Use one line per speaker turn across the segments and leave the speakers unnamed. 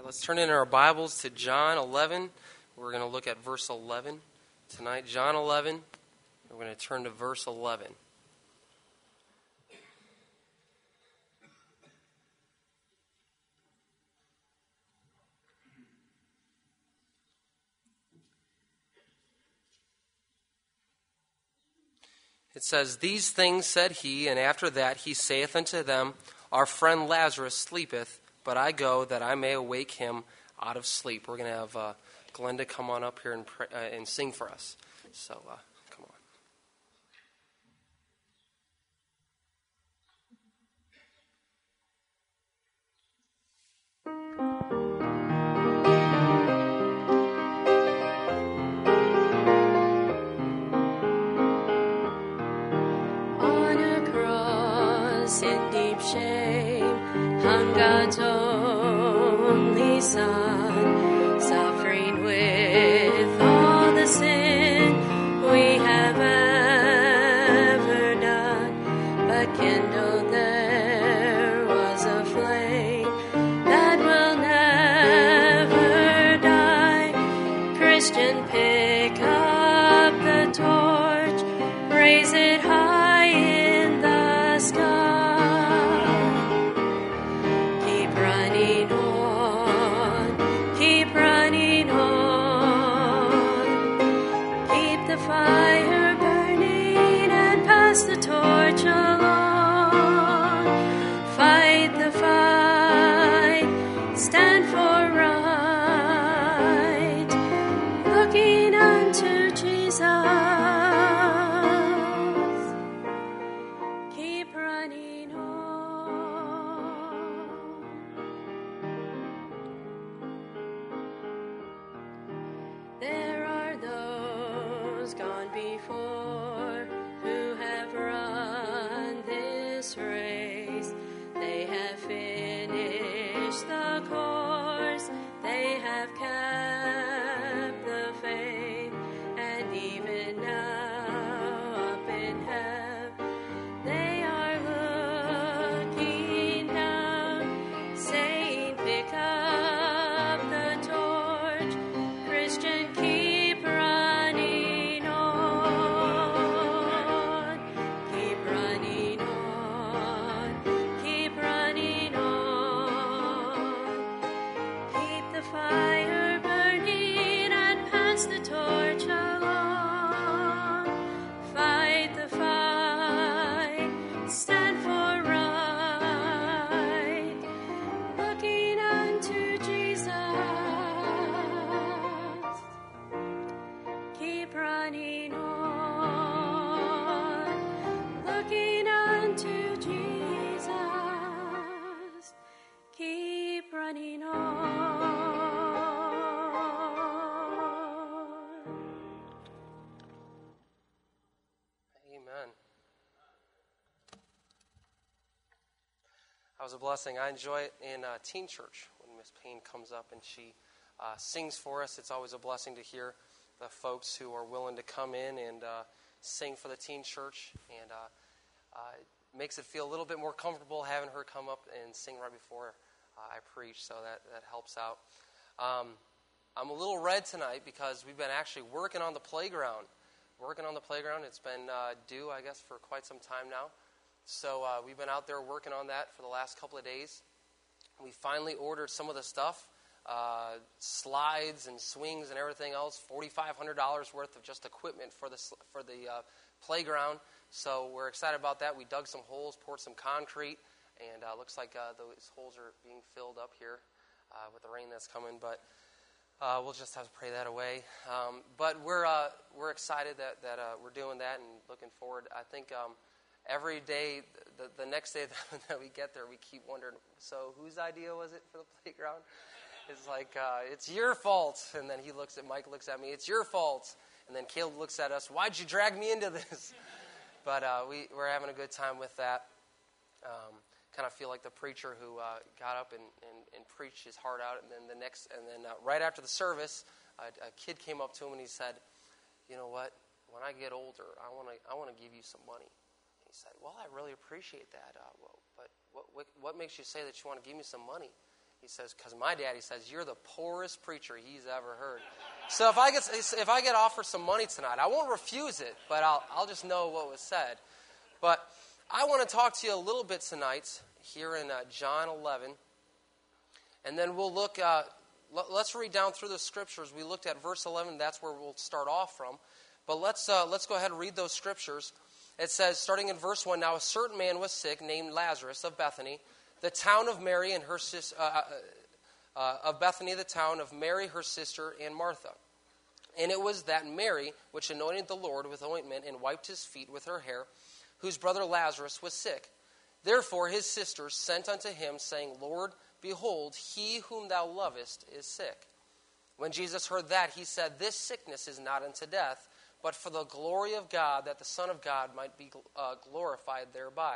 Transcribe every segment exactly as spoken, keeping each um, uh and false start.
Let's turn in our Bibles to John eleven. We're going to look at verse eleven tonight. John eleven. We're going to turn to verse eleven. It says, "These things said he, and after that he saith unto them, Our friend Lazarus sleepeth, but I go that I may awake him out of sleep." We're going to have uh, Glenda come on up here and, pray, uh, and sing for us. So, uh, come on.
In deep shame hung God's only Son, suffering with all the sin we have ever done, but kindled there was a flame that will never die. Christian, pick up the torch, raise it high in the sky. Fire burning and pass the torch along. Fight the fight, stand for right, looking unto Jesus. Keep running on. There are those gone before who have run this race. They have finished the course, they have kept the faith, and even now up in heaven they are looking down, saying, pick up the torch, Christian, keep running on, keep running on, keep running on. Keep the fire burning and pass the torch along. Fight the fight, stand for right, looking unto Jesus. Keep running on, looking unto Jesus. Keep running on.
Amen. That was a blessing. I enjoy it in uh, teen church when Miss Payne comes up and she uh, sings for us. It's always a blessing to hear the folks who are willing to come in and uh, sing for the teen church, and uh, uh, it makes it feel a little bit more comfortable having her come up and sing right before uh, I preach, so that, that helps out. Um, I'm a little red tonight because we've been actually working on the playground. Working on the playground. It's been uh, due, I guess, for quite some time now. So uh, we've been out there working on that for the last couple of days. We finally ordered some of the stuff. Uh, slides and swings and everything else, four thousand five hundred dollars worth of just equipment for the for the uh, playground. So we're excited about that. We dug some holes, poured some concrete, and uh, looks like uh, those holes are being filled up here uh, with the rain that's coming. But uh, we'll just have to pray that away. Um, but we're uh, we're excited that that uh, we're doing that and looking forward. I think um, every day, the, the next day that we get there, we keep wondering, so whose idea was it for the playground? It's like, uh, it's your fault. And then he looks at, Mike looks at me, it's your fault. And then Caleb looks at us, why'd you drag me into this? But uh, we, we're having a good time with that. Um, kind of feel like the preacher who uh, got up and, and, and preached his heart out. And then the next, and then uh, right after the service, a, a kid came up to him and he said, you know what, when I get older, I want to I want to give you some money. And he said, well, I really appreciate that. Uh, well, but what, what, what makes you say that you want to give me some money? He says, because my daddy says, you're the poorest preacher he's ever heard. So if I get if I get offered some money tonight, I won't refuse it, but I'll I'll just know what was said. But I want to talk to you a little bit tonight here in uh, John eleven, and then we'll look. Uh, l- let's read down through the scriptures. We looked at verse eleven. That's where we'll start off from. But let's uh, let's go ahead and read those scriptures. It says, starting in verse one, now a certain man was sick, named Lazarus of Bethany, the town of Mary and her sister. Uh, Uh, of Bethany, the town of Mary, her sister, and Martha. And it was that Mary, which anointed the Lord with ointment and wiped his feet with her hair, whose brother Lazarus was sick. Therefore his sisters sent unto him, saying, Lord, behold, he whom thou lovest is sick. When Jesus heard that, he said, this sickness is not unto death, but for the glory of God, that the Son of God might be uh, glorified thereby.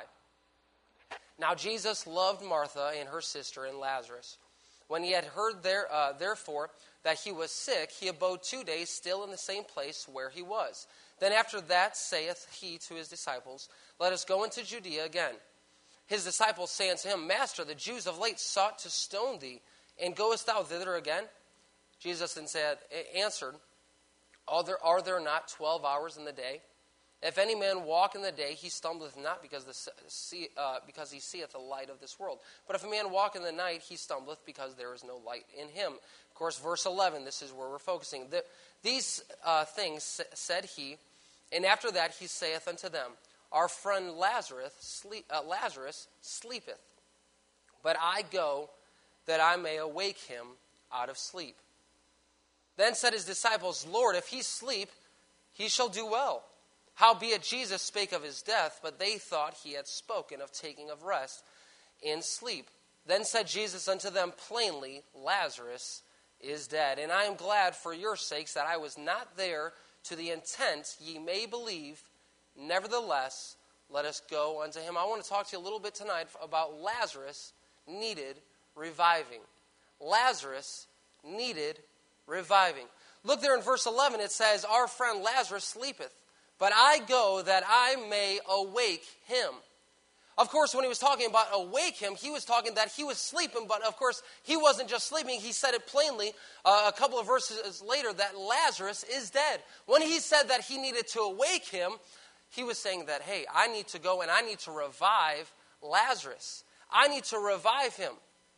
Now Jesus loved Martha and her sister and Lazarus. When he had heard there, uh, therefore that he was sick, he abode two days still in the same place where he was. Then after that saith he to his disciples, let us go into Judea again. His disciples say unto him, Master, the Jews of late sought to stone thee, and goest thou thither again? Jesus then said, answered, are there, are there not twelve hours in the day? If any man walk in the day, he stumbleth not because, the, see, uh, because he seeth the light of this world. But if a man walk in the night, he stumbleth because there is no light in him. Of course, verse eleven, this is where we're focusing. The, these uh, things said he, and after that he saith unto them, our friend Lazarus, sleep, uh, Lazarus sleepeth, but I go that I may awake him out of sleep. Then said his disciples, Lord, if he sleep, he shall do well. Howbeit Jesus spake of his death, but they thought he had spoken of taking of rest in sleep. Then said Jesus unto them plainly, Lazarus is dead. And I am glad for your sakes that I was not there, to the intent ye may believe. Nevertheless, let us go unto him. I want to talk to you a little bit tonight about Lazarus needed reviving. Lazarus needed reviving. Look there in verse eleven, it says, our friend Lazarus sleepeth, but I go that I may awake him. Of course, when he was talking about awake him, he was talking that he was sleeping, but of course, he wasn't just sleeping. He said it plainly uh, a couple of verses later that Lazarus is dead. When he said that he needed to awake him, he was saying that, hey, I need to go and I need to revive Lazarus. I need to revive him.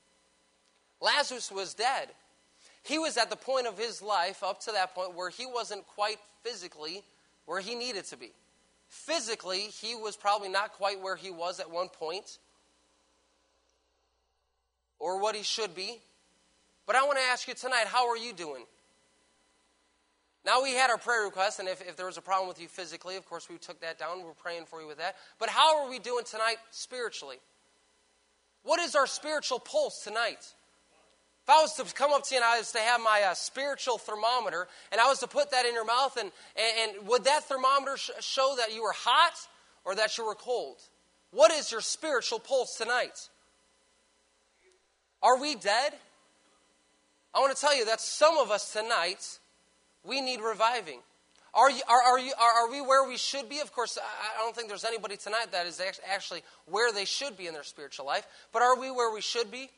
Lazarus was dead. He was at the point of his life, up to that point, where he wasn't quite physically where he needed to be. Physically, he was probably not quite where he was at one point, or what he should be. But I want to ask you tonight, how are you doing? Now, we had our prayer request, and if, if there was a problem with you physically, of course, we took that down. We're praying for you with that. But how are we doing tonight spiritually? What is our spiritual pulse tonight? If I was to come up to you and I was to have my uh, spiritual thermometer, and I was to put that in your mouth, and, and, and would that thermometer sh- show that you were hot or that you were cold? What is your spiritual pulse tonight? Are we dead? I want to tell you that some of us tonight, we need reviving. Are, you, are, are, you, are, are we where we should be? Of course, I, I don't think there's anybody tonight that is actually where they should be in their spiritual life. But are we where we should be?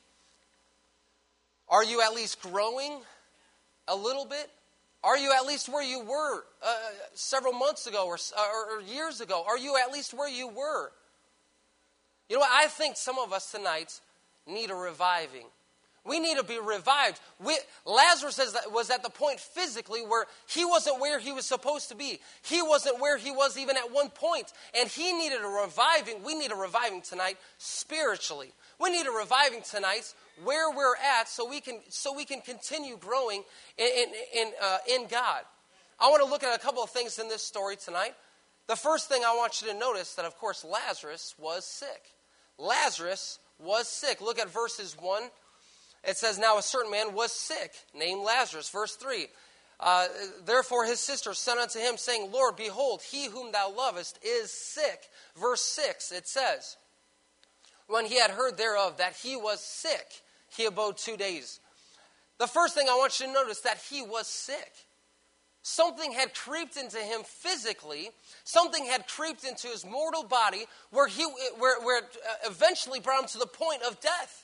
Are you at least growing a little bit? Are you at least where you were uh, several months ago or, or, or years ago? Are you at least where you were? You know what? I think some of us tonight need a reviving. We need to be revived. We, Lazarus was at the point physically where he wasn't where he was supposed to be. He wasn't where he was even at one point. And he needed a reviving. We need a reviving tonight spiritually. We need a reviving tonight where we're at so we can so we can continue growing in, in, in, uh, in God. I want to look at a couple of things in this story tonight. The first thing I want you to notice that, of course, Lazarus was sick. Lazarus was sick. Look at verses one. It says, now a certain man was sick, named Lazarus. Verse three, uh, therefore his sisters sent unto him, saying, Lord, behold, he whom thou lovest is sick. Verse six, it says, when he had heard thereof that he was sick, he abode two days. The first thing I want you to notice that he was sick. Something had creeped into him physically. Something had creeped into his mortal body where he, where, where it eventually brought him to the point of death.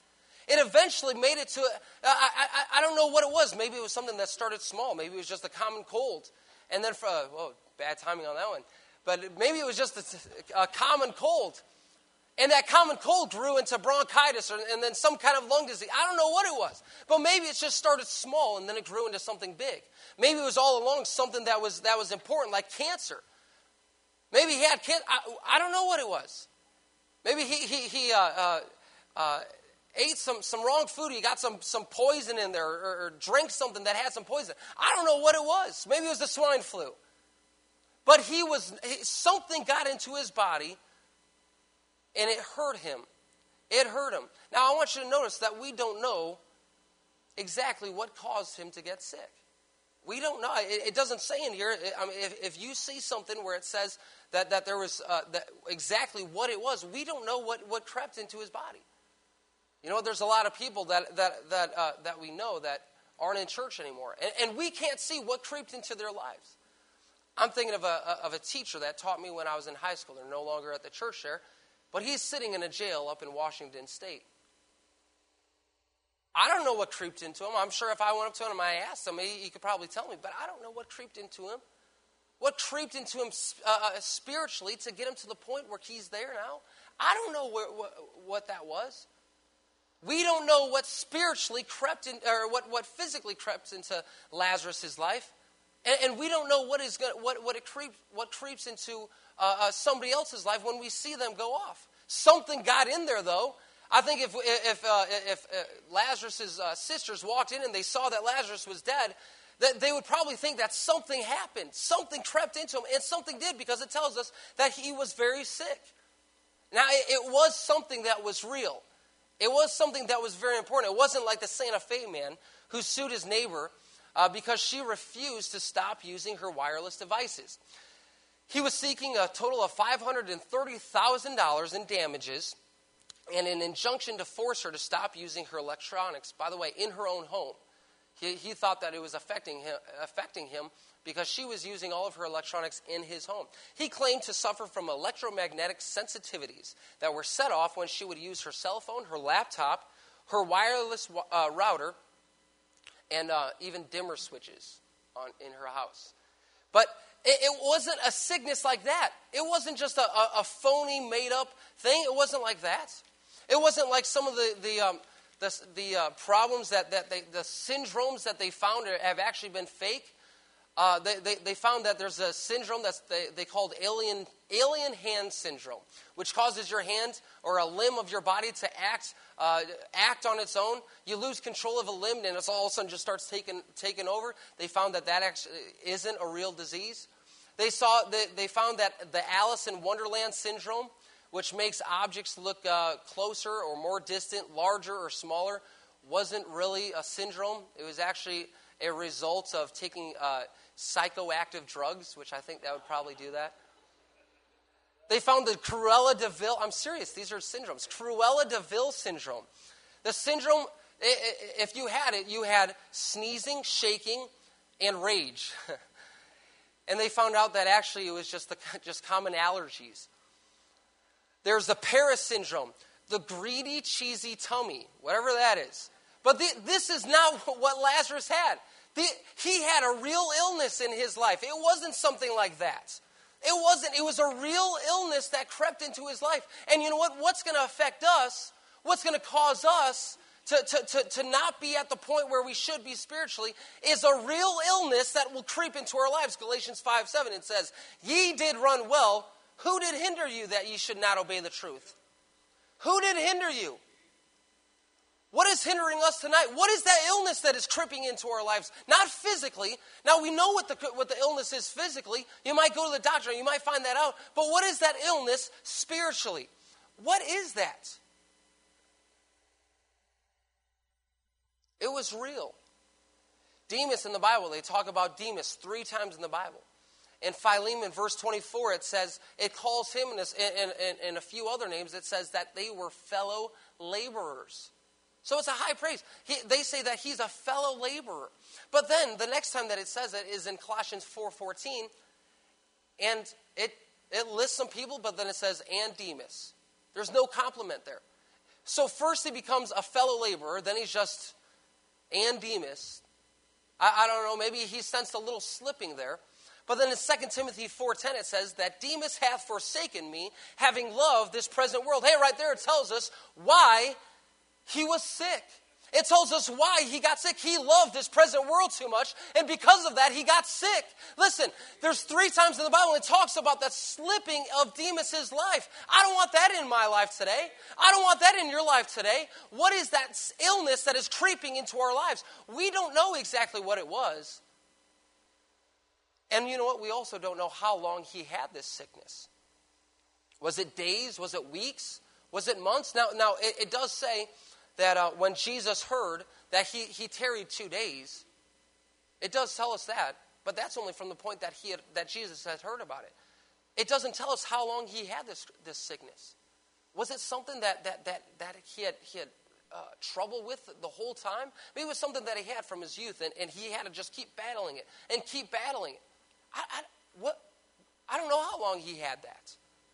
It eventually made it to, I, I, I don't know what it was. Maybe it was something that started small. Maybe it was just a common cold. And then, for, uh, whoa, bad timing on that one. But maybe it was just a, a common cold. And that common cold grew into bronchitis or, and then some kind of lung disease. I don't know what it was. But maybe it just started small and then it grew into something big. Maybe it was all along something that was that was important, like cancer. Maybe he had cancer. I, I don't know what it was. Maybe he he, he uh, uh, uh, ate some, some wrong food. He got some, some poison in there or, or drank something that had some poison. I don't know what it was. Maybe it was the swine flu. But he was he, something got into his body. And it hurt him. It hurt him. Now, I want you to notice that we don't know exactly what caused him to get sick. We don't know. It, it doesn't say in here. I mean, if, if you see something where it says that, that there was uh, that exactly what it was, we don't know what, what crept into his body. You know, there's a lot of people that that that uh, that we know that aren't in church anymore, and, and we can't see what crept into their lives. I'm thinking of a of a teacher that taught me when I was in high school. They're no longer at the church there. But he's sitting in a jail up in Washington State. I don't know what creeped into him. I'm sure if I went up to him and I asked him, he, he could probably tell me. But I don't know what creeped into him. What creeped into him uh, spiritually to get him to the point where he's there now? I don't know where, what, what that was. We don't know what spiritually crept in, or what, what physically crept into Lazarus' life. And, and we don't know what is gonna, what what it creep, what creeps into uh, uh, somebody else's life when we see them go off. Something got in there, though. I think if if uh, if uh, Lazarus' uh, sisters walked in and they saw that Lazarus was dead, that they would probably think that something happened, something crept into him, and something did, because it tells us that he was very sick. Now, it, it was something that was real. It was something that was very important. It wasn't like the Santa Fe man who sued his neighbor Uh, because she refused to stop using her wireless devices. He was seeking a total of five hundred thirty thousand dollars in damages and an injunction to force her to stop using her electronics, by the way, in her own home. He, he thought that it was affecting him, affecting him because she was using all of her electronics in his home. He claimed to suffer from electromagnetic sensitivities that were set off when she would use her cell phone, her laptop, her wireless uh, router, and uh, even dimmer switches on, in her house. But it, it wasn't a sickness like that. It wasn't just a, a, a phony, made-up thing. It wasn't like that. It wasn't like some of the the um, the, the uh, problems that, that they, the syndromes that they found have actually been fake. Uh, they, they, they found that there's a syndrome that's they, they called alien alien hand syndrome, which causes your hand or a limb of your body to act uh, act on its own. You lose control of a limb, and it's all of a sudden just starts taking taking over. They found that that actually isn't a real disease. They saw they, they found that the Alice in Wonderland syndrome, which makes objects look uh, closer or more distant, larger or smaller, wasn't really a syndrome. It was actually a result of taking uh, psychoactive drugs, which I think that would probably do that. They found the Cruella de Vil. I'm serious. These are syndromes. Cruella de Vil syndrome. The syndrome, if you had it, you had sneezing, shaking, and rage. And they found out that actually it was just the just common allergies. There's the Paris syndrome, the greedy, cheesy tummy, whatever that is. But the, this is not what Lazarus had. The, he had a real illness in his life. It wasn't something like that. It wasn't. It was a real illness that crept into his life. And you know what? What's going to affect us, what's going to cause us to, to, to, to not be at the point where we should be spiritually, is a real illness that will creep into our lives. Galatians five seven, it says, "Ye did run well. Who did hinder you that ye should not obey the truth?" Who did hinder you? What is hindering us tonight? What is that illness that is creeping into our lives? Not physically. Now, we know what the, what the illness is physically. You might go to the doctor and you might find that out. But what is that illness spiritually? What is that? It was real. Demas in the Bible, they talk about Demas three times in the Bible. In Philemon, verse twenty-four, it says, it calls him, and in, in, in a few other names, it says that they were fellow laborers. So it's a high praise. He, they say that he's a fellow laborer. But then the next time that it says it is in Colossians four fourteen, and it it lists some people, but then it says, and Demas. There's no compliment there. So first he becomes a fellow laborer, then he's just and Demas. I, I don't know, maybe he sensed a little slipping there. But then in Second Timothy four ten it says that Demas hath forsaken me, having loved this present world. Hey, right there it tells us why he was sick. It tells us why he got sick. He loved this present world too much, and because of that, he got sick. Listen, there's three times in the Bible it talks about that slipping of Demas's life. I don't want that in my life today. I don't want that in your life today. What is that illness that is creeping into our lives? We don't know exactly what it was. And you know what? We also don't know how long he had this sickness. Was it days? Was it weeks? Was it months? Now, now it, it does say that uh, when Jesus heard that he, he tarried two days, it does tell us that, but that's only from the point that he had, that Jesus had heard about it. It doesn't tell us how long he had this this sickness. Was it something that that that that he had he had uh, trouble with the whole time? Maybe it was something that he had from his youth, and, and he had to just keep battling it and keep battling it. I, I what I don't know how long he had that.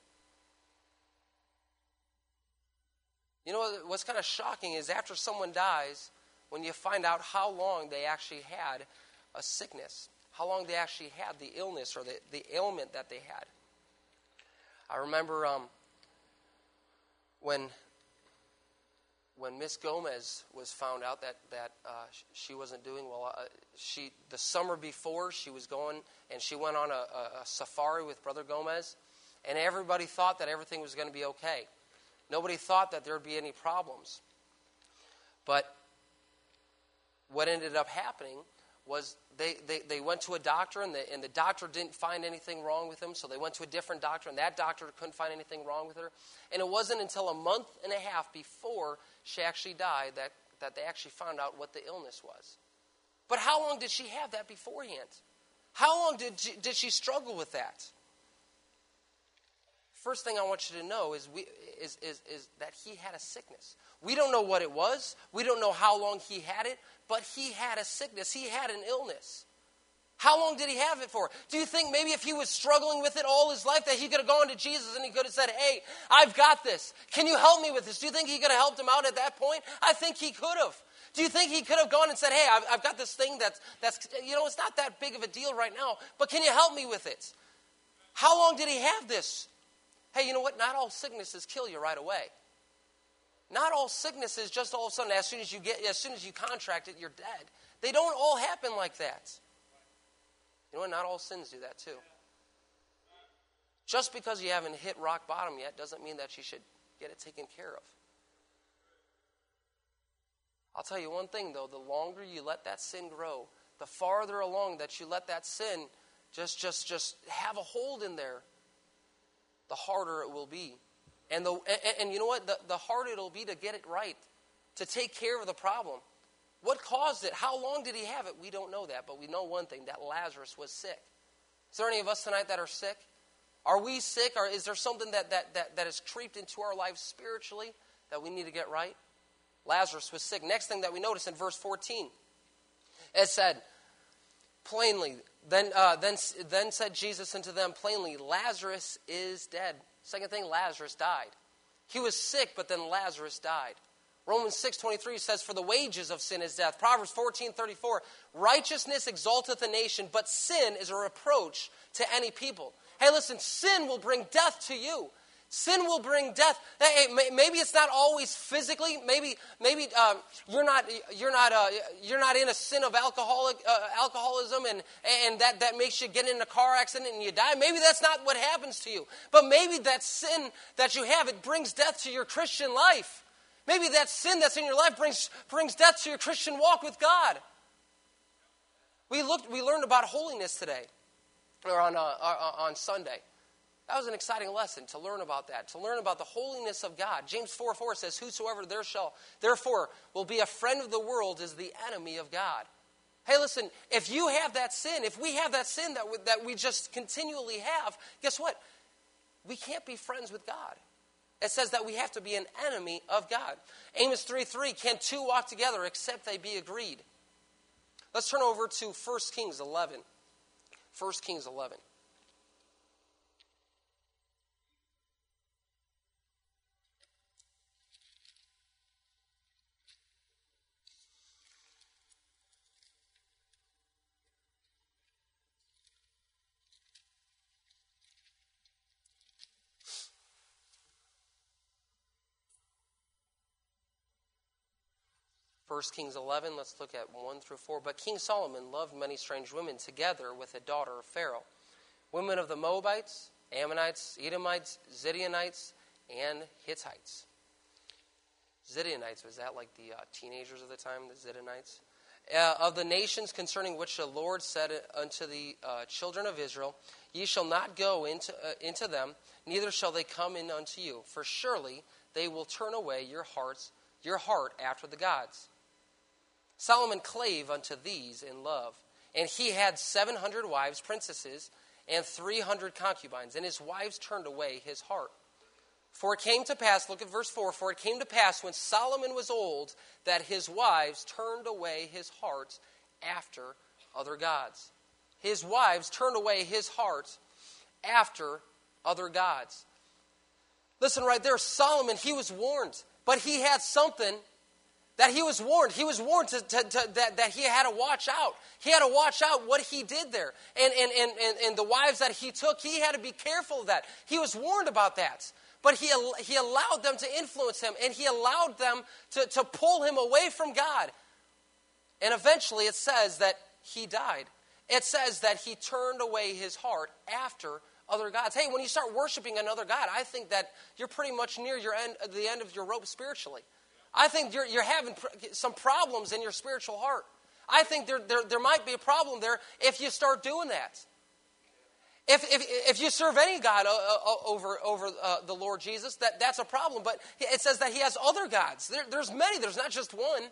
You know, what's kind of shocking is after someone dies, when you find out how long they actually had a sickness, how long they actually had the illness or the, the ailment that they had. I remember um, when when Miss Gomez was found out that, that uh, she wasn't doing well. Uh, she the summer before, she was going, and she went on a, a, a safari with Brother Gomez, and everybody thought that everything was going to be okay. Nobody thought that there would be any problems. But what ended up happening was they, they, they went to a doctor, and the, and the doctor didn't find anything wrong with him, so they went to a different doctor, and that doctor couldn't find anything wrong with her. And it wasn't until a month and a half before she actually died that, that they actually found out what the illness was. But how long did she have that beforehand? How long did she, did she struggle with that? First thing I want you to know is, we, is, is, is that he had a sickness. We don't know what it was. We don't know how long he had it, but he had a sickness. He had an illness. How long did he have it for? Do you think maybe if he was struggling with it all his life that he could have gone to Jesus and he could have said, hey, I've got this. Can you help me with this? Do you think he could have helped him out at that point? I think he could have. Do you think he could have gone and said, hey, I've, I've got this thing that's, that's, you know, it's not that big of a deal right now, but can you help me with it? How long did he have this? Hey, you know what? Not all sicknesses kill you right away. Not all sicknesses just all of a sudden, as soon as you get, as soon as you contract it, you're dead. They don't all happen like that. You know what? Not all sins do that too. Just because you haven't hit rock bottom yet doesn't mean that you should get it taken care of. I'll tell you one thing though, the longer you let that sin grow, the farther along that you let that sin just, just, just have a hold in there, the harder it will be. And, the, and, and you know what? The, the harder it will be to get it right, to take care of the problem. What caused it? How long did he have it? We don't know that, but we know one thing, that Lazarus was sick. Is there any of us tonight that are sick? Are we sick? Or is there something that, that, that, that has creeped into our lives spiritually that we need to get right? Lazarus was sick. Next thing that we notice in verse fourteen, it said, plainly, Then, uh, then, then said Jesus unto them plainly, Lazarus is dead. Second thing, Lazarus died. He was sick, but then Lazarus died. Romans six twenty-three says, for the wages of sin is death. Proverbs fourteen thirty-four, righteousness exalteth a nation, but sin is a reproach to any people. Hey, listen, sin will bring death to you. Sin will bring death. Hey, maybe it's not always physically. Maybe, maybe um, you're not you're not uh, you're not in a sin of alcoholic uh, alcoholism, and and that, that makes you get in a car accident and you die. Maybe that's not what happens to you. But maybe that sin that you have, it brings death to your Christian life. Maybe that sin that's in your life brings brings death to your Christian walk with God. We looked. We learned about holiness today, or on uh, on Sunday. That was an exciting lesson to learn about that, to learn about the holiness of God. James four four says, whosoever there shall, therefore, will be a friend of the world is the enemy of God. Hey, listen, if you have that sin, if we have that sin that we, that we just continually have, guess what? We can't be friends with God. It says that we have to be an enemy of God. Amos three three, can two walk together except they be agreed? Let's turn over to First Kings eleven. First Kings eleven. First Kings eleven, let's look at one through four. But King Solomon loved many strange women together with a daughter of Pharaoh, women of the Moabites, Ammonites, Edomites, Zidonites, and Hittites. Zidonites, was that like the uh, teenagers of the time, the Zidonites? Uh, of the nations concerning which the Lord said unto the uh, children of Israel, ye shall not go into uh, into them, neither shall they come in unto you. For surely they will turn away your hearts, your heart after the gods. Solomon clave unto these in love, and he had seven hundred wives, princesses, and three hundred concubines, and his wives turned away his heart. For it came to pass, look at verse four, for it came to pass when Solomon was old that his wives turned away his heart after other gods. His wives turned away his heart after other gods. Listen right there, Solomon, he was warned, but he had something that he was warned. He was warned to, to, to, that, that he had to watch out. He had to watch out what he did there. And, and, and, and, and the wives that he took, he had to be careful of that. He was warned about that. But he, he allowed them to influence him, and he allowed them to, to pull him away from God. And eventually it says that he died. It says that he turned away his heart after other gods. Hey, when you start worshiping another god, I think that you're pretty much near your end, the end of your rope spiritually. I think you're, you're having pr- some problems in your spiritual heart. I think there, there, there might be a problem there if you start doing that. If, if if you serve any god uh, uh, over over uh, the Lord Jesus, that, that's a problem. But it says that he has other gods. There, there's many. There's not just one.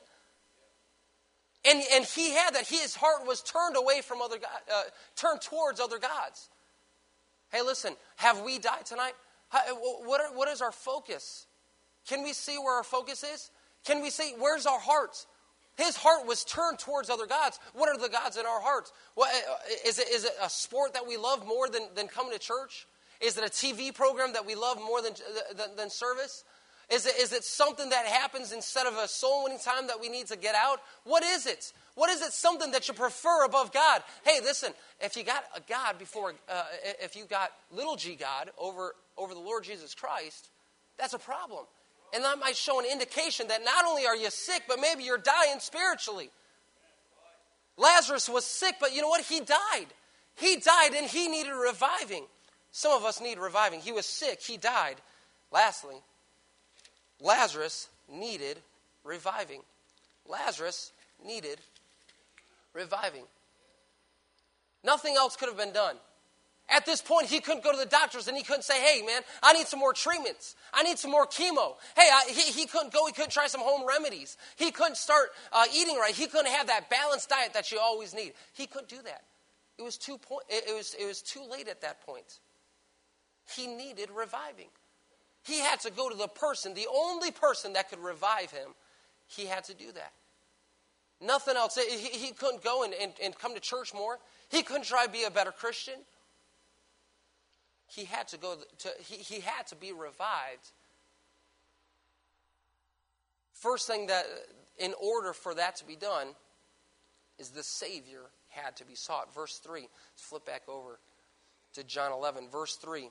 And and he had that. His heart was turned away from other God, uh, turned towards other gods. Hey, listen. Have we died tonight? How, what are, what is our focus? Can we see where our focus is? Can we see where's our heart? His heart was turned towards other gods. What are the gods in our hearts? What, is it, is it a sport that we love more than, than coming to church? Is it a T V program that we love more than, than, than service? Is it, is it something that happens instead of a soul-winning time that we need to get out? What is it? What is it something that you prefer above God? Hey, listen, if you got a God before, uh, if you got little g God over, over the Lord Jesus Christ, that's a problem. And that might show an indication that not only are you sick, but maybe you're dying spiritually. Lazarus was sick, but you know what? He died. He died and he needed reviving. Some of us need reviving. He was sick. He died. Lastly, Lazarus needed reviving. Lazarus needed reviving. Nothing else could have been done. At this point, he couldn't go to the doctors and he couldn't say, hey, man, I need some more treatments. I need some more chemo. Hey, I, he, he couldn't go. He couldn't try some home remedies. He couldn't start uh, eating right. He couldn't have that balanced diet that you always need. He couldn't do that. It was too point. It, it was, it was too late at that point. He needed reviving. He had to go to the person, the only person that could revive him. He had to do that. Nothing else. He, he couldn't go and, and, and come to church more. He couldn't try to be a better Christian. He had to go to, he, he had to be revived. First thing that, in order for that to be done, is the Savior had to be sought. Verse three. Let's flip back over to John eleven, verse three.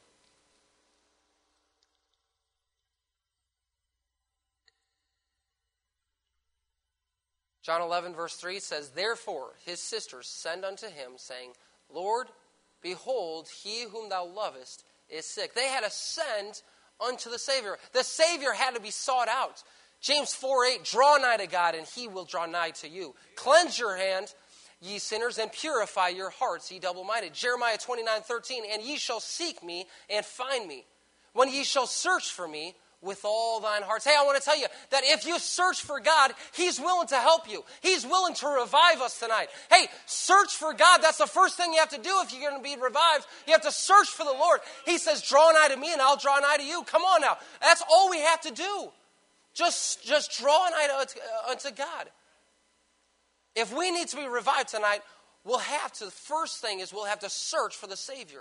John eleven, verse three says, therefore his sisters send unto him, saying, Lord, behold, he whom thou lovest is sick. They had to send unto the Savior. The Savior had to be sought out. James four eight, draw nigh to God, and he will draw nigh to you. Cleanse your hand, ye sinners, and purify your hearts, ye double-minded. Jeremiah twenty-nine thirteen, and ye shall seek me and find me, when ye shall search for me with all thine hearts. Hey, I want to tell you that if you search for God, he's willing to help you. He's willing to revive us tonight. Hey, search for God. That's the first thing you have to do if you're going to be revived. You have to search for the Lord. He says, draw nigh to me and I'll draw nigh to you. Come on now. That's all we have to do. Just, just draw nigh to, uh, unto God. If we need to be revived tonight, we'll have to, the first thing is we'll have to search for the Savior.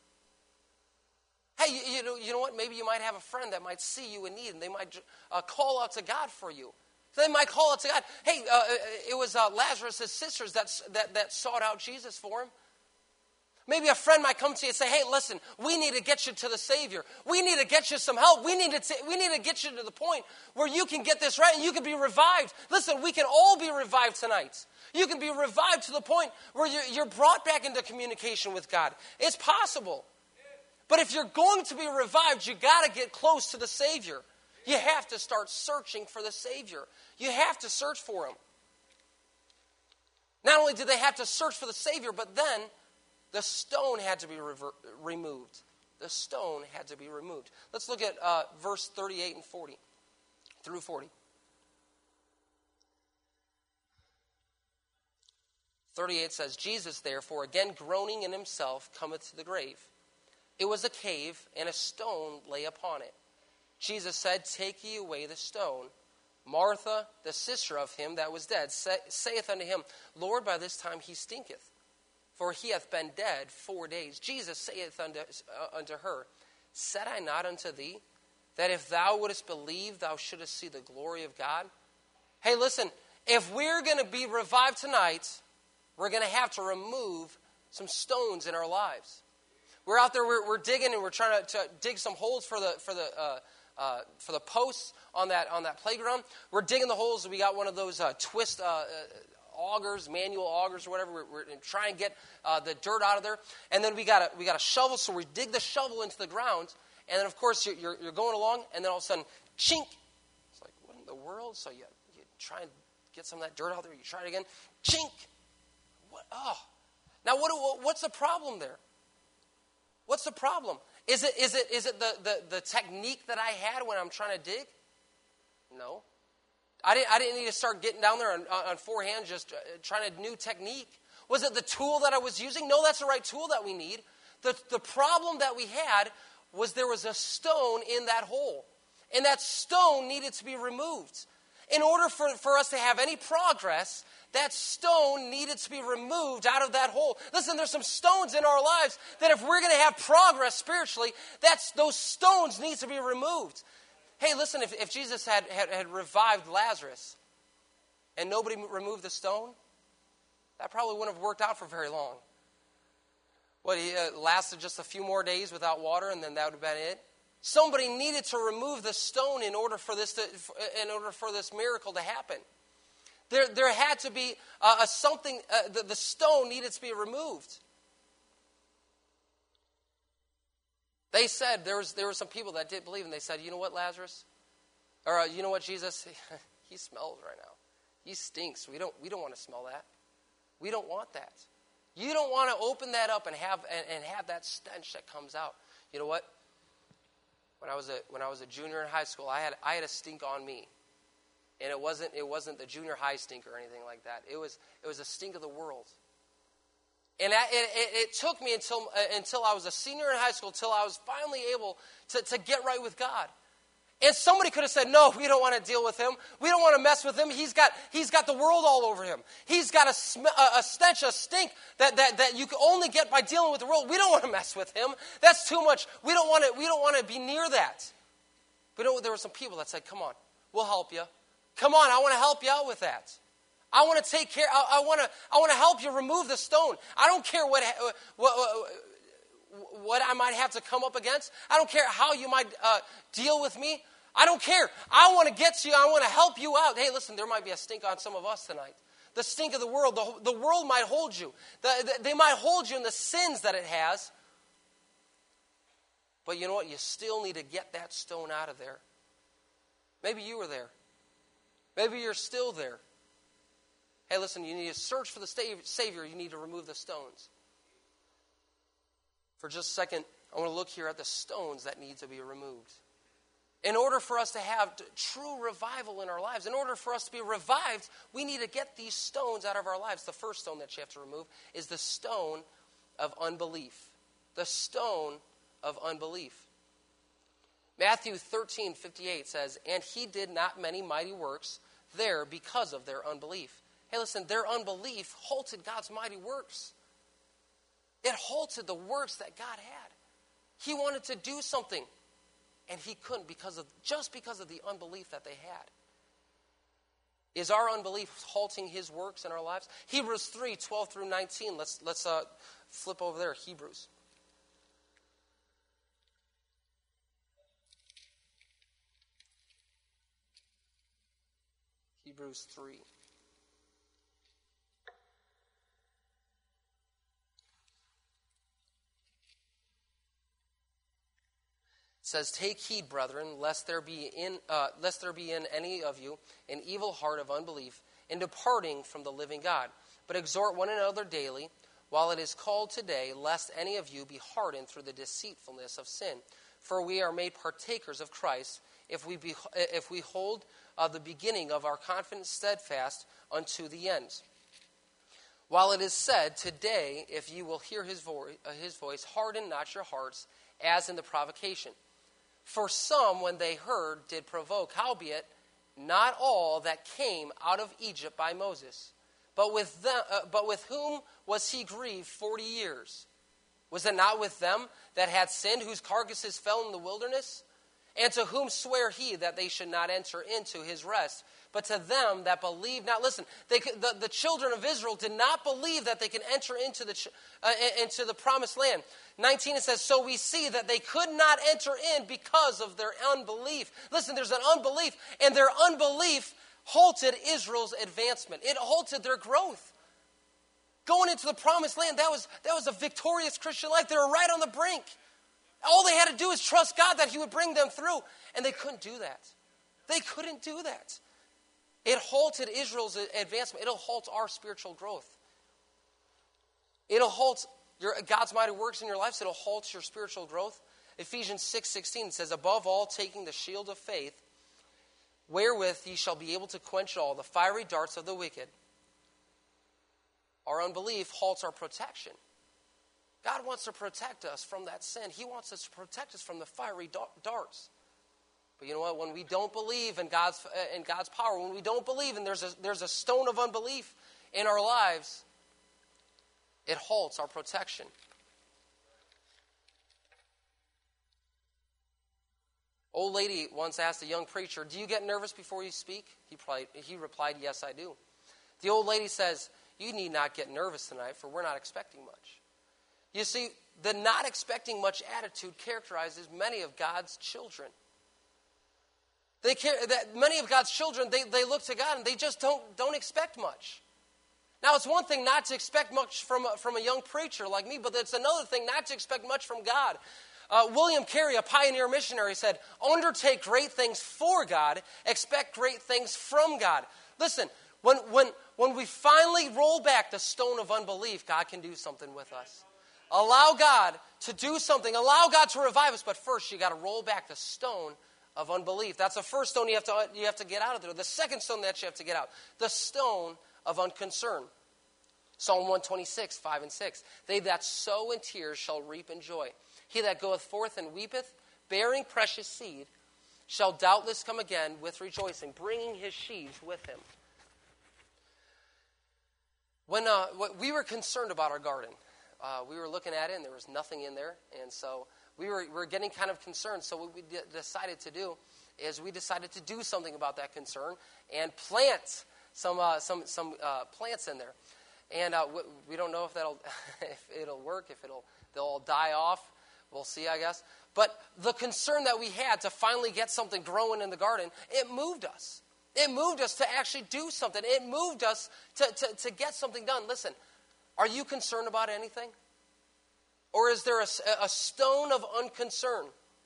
Hey, you, you, know, you know what? Maybe you might have a friend that might see you in need, and they might uh, call out to God for you. They might call out to God. Hey, uh, it was uh, Lazarus' sisters that, that, that sought out Jesus for him. Maybe a friend might come to you and say, hey, listen, we need to get you to the Savior. We need to get you some help. We need to, t- we need to get you to the point where you can get this right and you can be revived. Listen, we can all be revived tonight. You can be revived to the point where you're, you're brought back into communication with God. It's possible. But if you're going to be revived, you got to get close to the Savior. You have to start searching for the Savior. You have to search for Him. Not only did they have to search for the Savior, but then the stone had to be rever- removed. The stone had to be removed. Let's look at uh, verse thirty-eight and forty through forty. thirty-eight says, Jesus, therefore, again groaning in himself, cometh to the grave. It was a cave, and a stone lay upon it. Jesus said, take ye away the stone. Martha, the sister of him that was dead, say, saith unto him, Lord, by this time he stinketh, for he hath been dead four days. Jesus saith unto, uh, unto her, said I not unto thee, that if thou wouldest believe, thou shouldest see the glory of God? Hey, listen, if we're going to be revived tonight, we're going to have to remove some stones in our lives. We're out there, we're, we're digging, and we're trying to, to dig some holes for the for the uh, uh, for the posts on that on that playground. We're digging the holes. We got one of those uh, twist uh, uh, augers, manual augers or whatever. We're, we're trying to get uh, the dirt out of there, and then we got a we got a shovel. So we dig the shovel into the ground, and then of course you're you're, you're going along, and then all of a sudden, chink! It's like, what in the world? So you you try and get some of that dirt out there. You try it again, chink! What? Oh, now what? What's the problem there? What's the problem? Is it is it is it the, the, the technique that I had when I'm trying to dig? No. I didn't I didn't need to start getting down there on, on four hands just trying a new technique. Was it the tool that I was using? No, that's the right tool that we need. The the problem that we had was there was a stone in that hole. And that stone needed to be removed. In order for, for us to have any progress, that stone needed to be removed out of that hole. Listen, there's some stones in our lives that if we're going to have progress spiritually, that's those stones need to be removed. Hey, listen, if, if Jesus had, had, had revived Lazarus and nobody removed the stone, that probably wouldn't have worked out for very long. What, he uh, lasted just a few more days without water, and then that would have been it? Somebody needed to remove the stone in order for this to, in order for this miracle to happen. There, there had to be uh, a something. Uh, the, the stone needed to be removed. They said there was there were some people that didn't believe, and they said, "You know what, Lazarus, or uh, you know what, Jesus, he smells right now. He stinks. We don't we don't want to smell that. We don't want that. You don't want to open that up and have and, and have that stench that comes out. You know what? When I was a when I was a junior in high school, I had I had a stink on me, and it wasn't it wasn't the junior high stink or anything like that. It was it was a stink of the world. And I, it, it, it took me until uh, until I was a senior in high school, until I was finally able to, to get right with God. And somebody could have said, "No, we don't want to deal with him. We don't want to mess with him. He's got he's got the world all over him. He's got a, sm- a, a stench, a stink that, that, that you can only get by dealing with the world. We don't want to mess with him. That's too much. We don't want to we don't want to be near that." But you know, there were some people that said, "Come on, we'll help you. Come on, I want to help you out with that. I want to take care. I, I want to I want to help you remove the stone. I don't care what what." what what I might have to come up against. I don't care how you might uh, deal with me. I don't care. I want to get to you. I want to help you out. Hey, listen, there might be a stink on some of us tonight. The stink of the world. The, the world might hold you. The, the, they might hold you in the sins that it has. But you know what? You still need to get that stone out of there. Maybe you were there. Maybe you're still there. Hey, listen, you need to search for the Savior. You need to remove the stones. For just a second, I want to look here at the stones that need to be removed. In order for us to have true revival in our lives, in order for us to be revived, we need to get these stones out of our lives. The first stone that you have to remove is the stone of unbelief. The stone of unbelief. Matthew thirteen fifty-eight says, "And he did not many mighty works there because of their unbelief." Hey, listen, their unbelief halted God's mighty works. It halted the works that God had. He wanted to do something, and he couldn't because of just because of the unbelief that they had. Is our unbelief halting his works in our lives? Hebrews three, twelve through nineteen. Let's, let's uh, flip over there. Hebrews. Hebrews three. It says, "Take heed, brethren, lest there be in uh, lest there be in any of you an evil heart of unbelief in departing from the living God. But exhort one another daily, while it is called today, lest any of you be hardened through the deceitfulness of sin. For we are made partakers of Christ, if we be, if we hold uh, the beginning of our confidence steadfast unto the end. While it is said, today, if you will hear his, vo- uh, his voice, harden not your hearts, as in the provocation. For some, when they heard, did provoke, howbeit, not all that came out of Egypt by Moses. But with them, uh, but with whom was he grieved forty years? Was it not with them that had sinned, whose carcasses fell in the wilderness? And to whom sware he that they should not enter into his rest? But to them that believe not." Listen, they, the, the children of Israel did not believe that they could enter into the, uh, into the promised land. nineteen, it says, "So we see that they could not enter in because of their unbelief." Listen, there's an unbelief, and their unbelief halted Israel's advancement. It halted their growth. Going into the promised land, that was, that was a victorious Christian life. They were right on the brink. All they had to do is trust God that he would bring them through. And they couldn't do that. They couldn't do that. It halted Israel's advancement. It'll halt our spiritual growth. It'll halt your, God's mighty works in your life, so it'll halt your spiritual growth. Ephesians six sixteen says, "Above all, taking the shield of faith, wherewith ye shall be able to quench all the fiery darts of the wicked." Our unbelief halts our protection. God wants to protect us from that sin. He wants us to protect us from the fiery darts. But you know what? When we don't believe in God's in God's power, when we don't believe and there's a, there's a stone of unbelief in our lives, it halts our protection. Old lady once asked a young preacher, "Do you get nervous before you speak?" He, probably, he replied, "Yes, I do." The old lady says, "You need not get nervous tonight, for we're not expecting much." You see, the not expecting much attitude characterizes many of God's children. They care, that many of God's children, they, they look to God and they just don't, don't expect much. Now, it's one thing not to expect much from a, from a young preacher like me, but it's another thing not to expect much from God. Uh, William Carey, a pioneer missionary, said, "Undertake great things for God, expect great things from God." Listen, when, when, when we finally roll back the stone of unbelief, God can do something with us. Allow God to do something. Allow God to revive us. But first, you got to roll back the stone of unbelief. That's the first stone you have to you have to get out of there. The second stone that you have to get out, the stone of unconcern. Psalm one twenty-six, five and six. "They that sow in tears shall reap in joy. He that goeth forth and weepeth, bearing precious seed, shall doubtless come again with rejoicing, bringing his sheaves with him." When uh, we were concerned about our garden, uh, we were looking at it and there was nothing in there. And so we were, we were getting kind of concerned. So what we d- decided to do is we decided to do something about that concern and plant some uh, some some uh, plants in there. And uh, we don't know if that'll if it'll work, if it'll they'll all die off. We'll see, I guess. But the concern that we had to finally get something growing in the garden, it moved us. It moved us to actually do something. It moved us to, to, to get something done. Listen, are you concerned about anything? Or is there a, a stone of unconcern?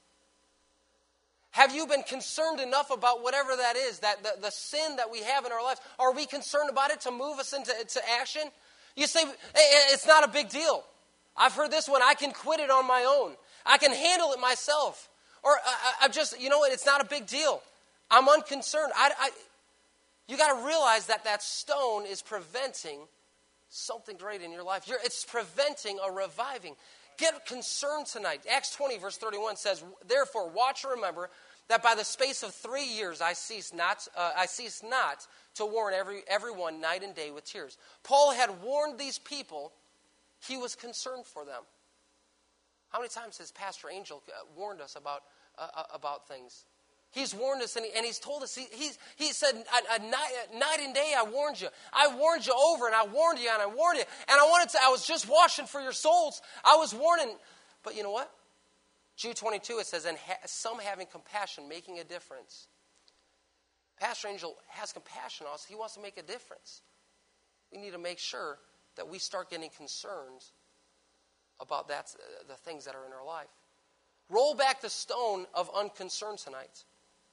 Have you been concerned enough about whatever that is, that the, the sin that we have in our lives? Are we concerned about it to move us into, into action? You say, it's not a big deal. I've heard this one, I can quit it on my own. I can handle it myself. Or I, I just, you know what, it's not a big deal. I'm unconcerned. I, I, you got to realize that that stone is preventing something great in your life. You're, it's preventing a reviving. Get concerned tonight. Acts twenty, verse thirty-one says, "Therefore, watch and remember that by the space of three years I cease not, uh, I cease not to warn every everyone night and day with tears." Paul had warned these people. He was concerned for them. How many times has Pastor Angel warned us about uh, about things? He's warned us, and, he, and he's told us, he, he's, he said, a, a night, a night and day I warned you. I warned you over, and I warned you, and I warned you. And I wanted to, I was just watching for your souls. I was warning. But you know what? Jude twenty-two, it says, and ha- some having compassion, making a difference. Pastor Angel has compassion on us. He wants to make a difference. We need to make sure that we start getting concerned about that, uh, the things that are in our life. Roll back the stone of unconcern tonight.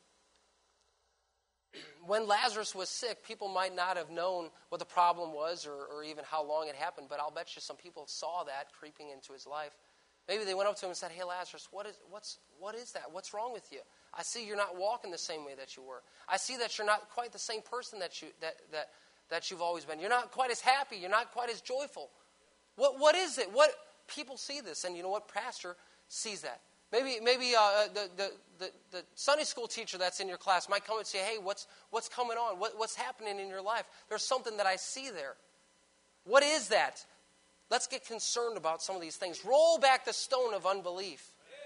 When Lazarus was sick, people might not have known what the problem was or, or even how long it happened, but I'll bet you some people saw that creeping into his life. Maybe they went up to him and said, hey, Lazarus, what is, what's, what is that? What's wrong with you? I see you're not walking the same way that you were. I see that you're not quite the same person that, you, that, that, that you've always been. You're not quite as happy. You're not quite as joyful. What, what is it? What people see this, and you know what? Pastor sees that. Maybe maybe uh, the, the, the, the Sunday school teacher that's in your class might come and say, hey, what's, what's coming on? What, what's happening in your life? There's something that I see there. What is that? Let's get concerned about some of these things. Roll back the stone of unbelief.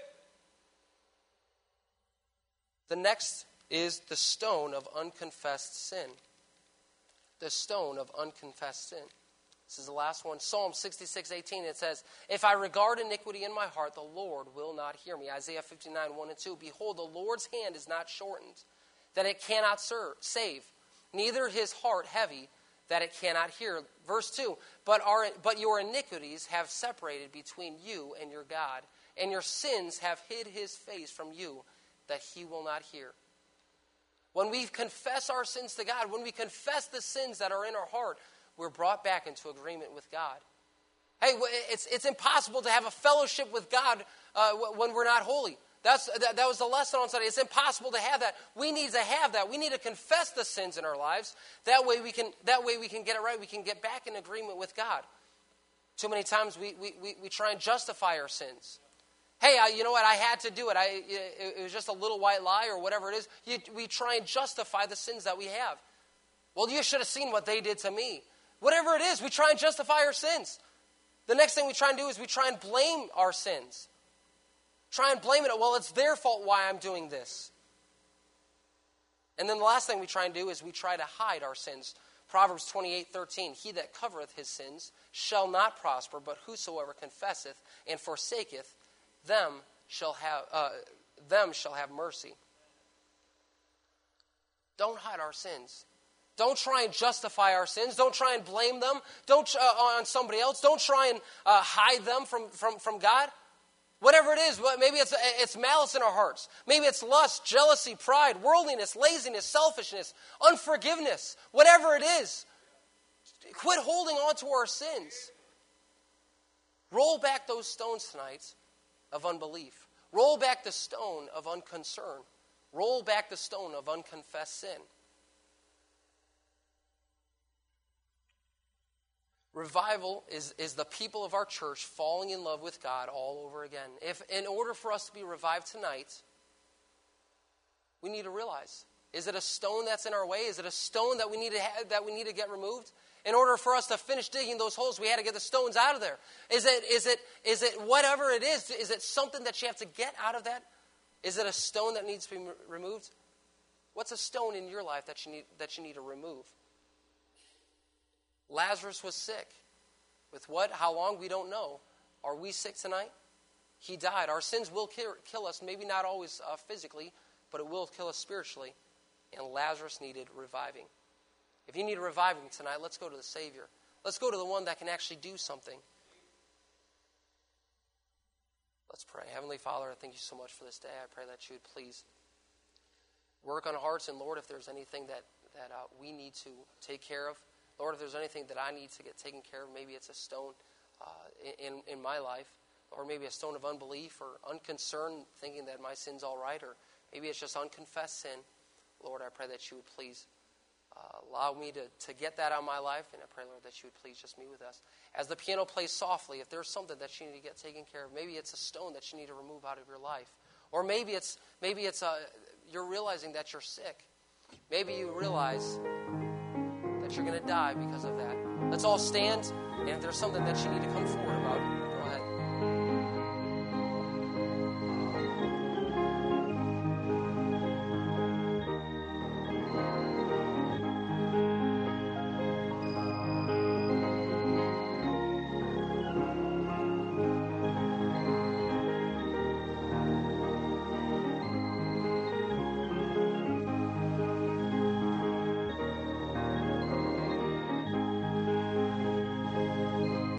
The next is the stone of unconfessed sin. The stone of unconfessed sin. This is the last one. Psalm sixty-six eighteen, it says, if I regard iniquity in my heart, the Lord will not hear me. Isaiah fifty-nine one and two, behold, the Lord's hand is not shortened, that it cannot serve, save, neither his heart heavy, that it cannot hear. Verse two, but, our, but your iniquities have separated between you and your God, and your sins have hid his face from you, that he will not hear. When we confess our sins to God, when we confess the sins that are in our heart, we're brought back into agreement with God. Hey, it's it's impossible to have a fellowship with God uh, when we're not holy. That's that, that was the lesson on Sunday. It's impossible to have that. We need to have that. We need to confess the sins in our lives. That way we can that way we can get it right. We can get back in agreement with God. Too many times we we we, we try and justify our sins. Hey, I, you know what? I had to do it. I it, it was just a little white lie or whatever it is. You, we try and justify the sins that we have. Well, you should have seen what they did to me. Whatever it is, we try and justify our sins. The next thing we try and do is we try and blame our sins. Try and blame it. Well, it's their fault why I'm doing this. And then the last thing we try and do is we try to hide our sins. Proverbs twenty-eight thirteen, he that covereth his sins shall not prosper, but whosoever confesseth and forsaketh them shall have uh, them shall have mercy. Don't hide our sins. Don't try and justify our sins. Don't try and blame them. Don't uh, on somebody else. Don't try and uh, hide them from, from, from God. Whatever it is, maybe it's it's malice in our hearts. Maybe it's lust, jealousy, pride, worldliness, laziness, selfishness, unforgiveness. Whatever it is, quit holding on to our sins. Roll back those stones tonight of unbelief. Roll back the stone of unconcern. Roll back the stone of unconfessed sin. Revival is, is the people of our church falling in love with God all over again. If in order for us to be revived tonight, we need to realize, is it a stone that's in our way? Is it a stone that we need to have, that we need to get removed? In order for us to finish digging those holes, we had to get the stones out of there. Is it is it is it whatever it is? Is it something that you have to get out of that? Is it a stone that needs to be removed? What's a stone in your life that you need that you need to remove? Lazarus was sick. With what? How long? We don't know. Are we sick tonight? He died. Our sins will kill, kill us, maybe not always uh, physically, but it will kill us spiritually. And Lazarus needed reviving. If you need a reviving tonight, let's go to the Savior. Let's go to the one that can actually do something. Let's pray. Heavenly Father, I thank you so much for this day. I pray that you would please work on hearts. And Lord, if there's anything that, that uh, we need to take care of, Lord, if there's anything that I need to get taken care of, maybe it's a stone uh, in, in my life, or maybe a stone of unbelief or unconcern, thinking that my sin's all right, or maybe it's just unconfessed sin. Lord, I pray that you would please uh, allow me to, to get that out of my life, and I pray, Lord, that you would please just meet with us. As the piano plays softly, if there's something that you need to get taken care of, maybe it's a stone that you need to remove out of your life. Or maybe it's maybe it's a, you're realizing that you're sick. Maybe you realize that you're going to die because of that. Let's all stand, and if there's something that you need to come forward